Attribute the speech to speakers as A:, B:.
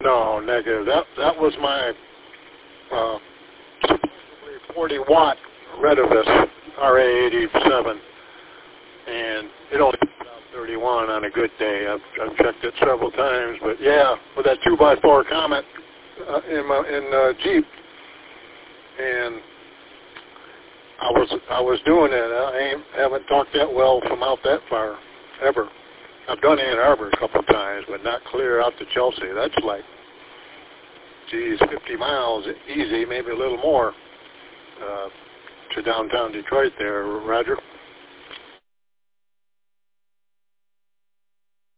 A: No, negative. That was my 40-watt Retevis RA87, and it only puts out 31 on a good day. I've checked it several times, but yeah, with that 2x4 Comet in Jeep, and I was doing it. I haven't talked that well from out that far ever. I've done Ann Arbor a couple of times, but not clear out to Chelsea. That's like, 50 miles easy, maybe a little more, to downtown Detroit there, Roger.